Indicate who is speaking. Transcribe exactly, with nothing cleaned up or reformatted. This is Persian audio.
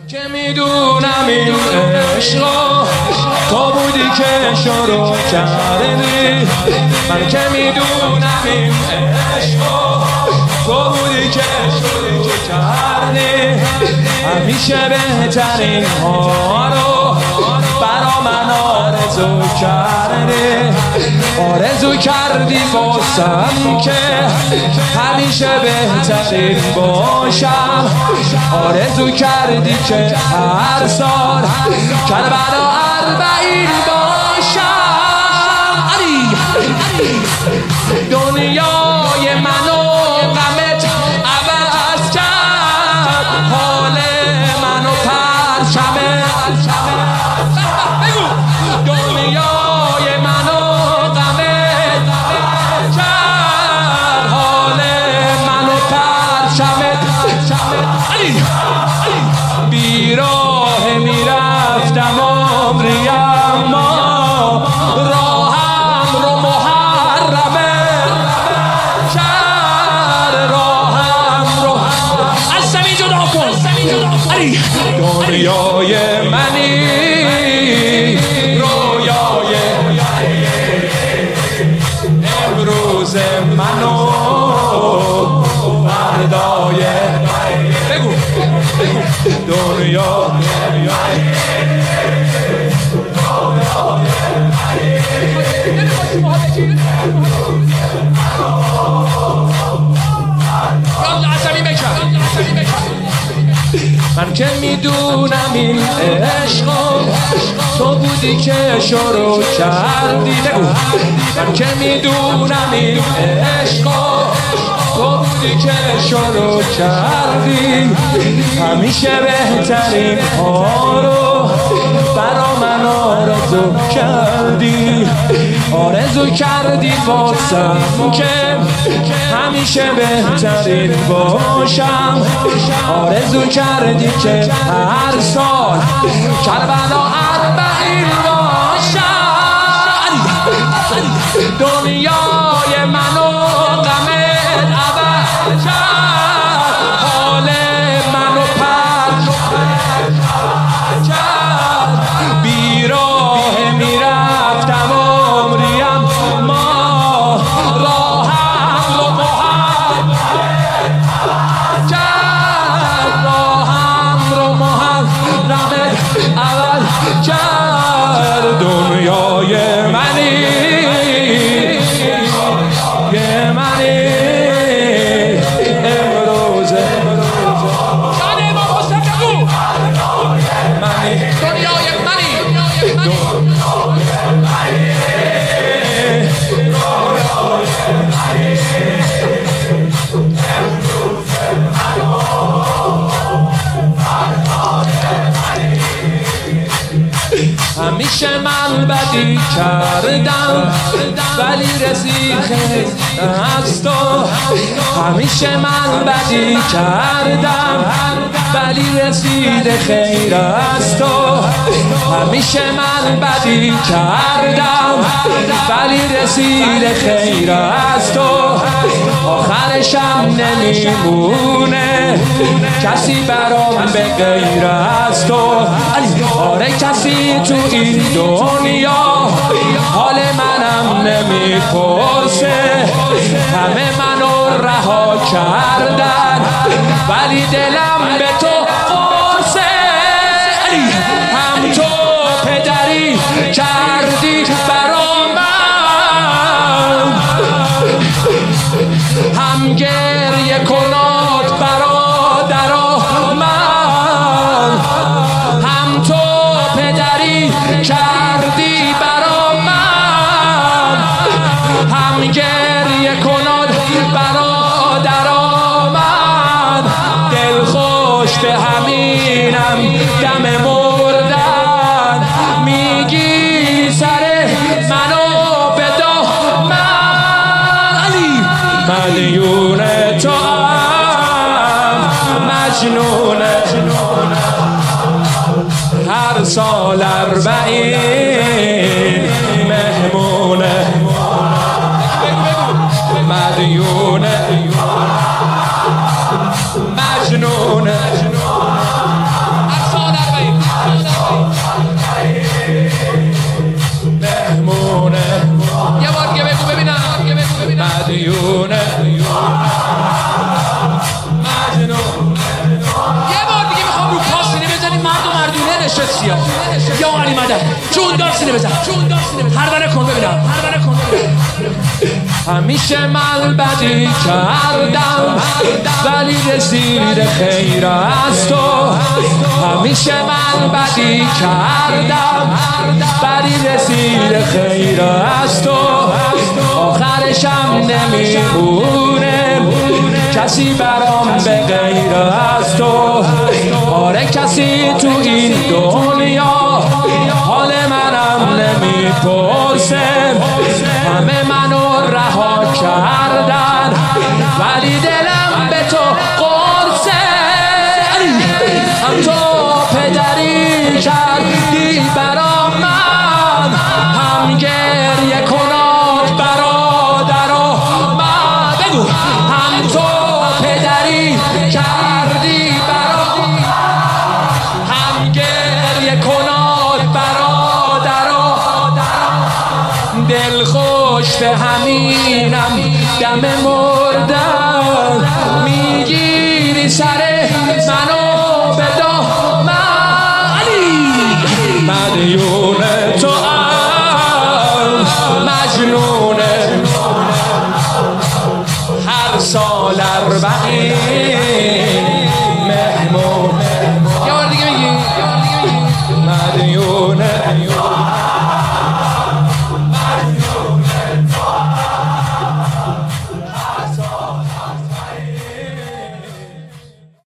Speaker 1: که میدونم این عشقا تو بودی که شروع کردی، من که میدونم این عشقا تو بودی که شروع کردی، همیشه بهترین ها رو برا من آرزو کردی، آرزو کردی واسم که همیشه بهترین باشم، آرزو کردی که هر سال کربلا اربعین باشم. علی دنیای منو غمت عوض کرد، حال منو پرچمت دنیای منو غمت کرد، حال منو پرچمت بیراه میرفتم عمری، اما راهم رو محرمه کرد، راهم رو از زمین جدا کن. علی دنیای منی، رویای امروز منو فردای بگو دنیا من که میدونم این عشقا تو بودی که شروع کردی، بگو من که میدونم این عشقا تو بودی که شروع کردی، همیشه بهترین ها رو برا من آرزو کردی، آرزو کردی واسم که همیشه بهترین باشم، آرزو کردی که هر سال کربلا اربعین باشم. دنیای منو غمت عوض کرد، حال منو پرچمت کرد، بیراه میرفتم عمریم، ما راهم رو محرمت کرد، راهم رو محرمت عوض کرد. دنیای منی یه منی امروز شاده ما مستقبو منی دنیای منی همیشه من بدی کردم ولی رسید خیر از تو، همیشه من بدی کردم ولی رسید خیر از تو، همیشه من بدی کردم ولی رسید خیر از تو، آخرشم نمیمونه کسی برام به غیر از تو. آره کسی تو این دنیا حال منم نمیپرسه، همه منو رها کردن ولی دلم به تو قرصه. هم تو پدری کردی برا من، هم گریه کنات برادرا من، هم تو پدری کردی برا من، هم گریه کنات برادرا من، دل خوش به همینم دم مردن میگی سر منو به دامن. علی مدیون تو هم مجنونه، هر سال اربعین مهمونه، مدیونه مجنونه، هر سال
Speaker 2: اشیا یا علی مدد جون دار سینه بزن هر کن ببینم
Speaker 1: همیشه من بدی کردم ولی رسید خیر از تو همیشه من بدی کردم ولی رسید خیر از تو آخرشم نمیمونه کسی برام به غیر از تو آره کسی تو این دنیا حال منم نمیپرسه همه منو رها کردن ولی دلم به تو قرصه هم تو پدری کردی برا من هم گریه کناد برادرا من بگو هم تو پدری کردی برا هم گریه کناد برادرا دل خوش به همینم دم مردن میگیری سر منو به دامن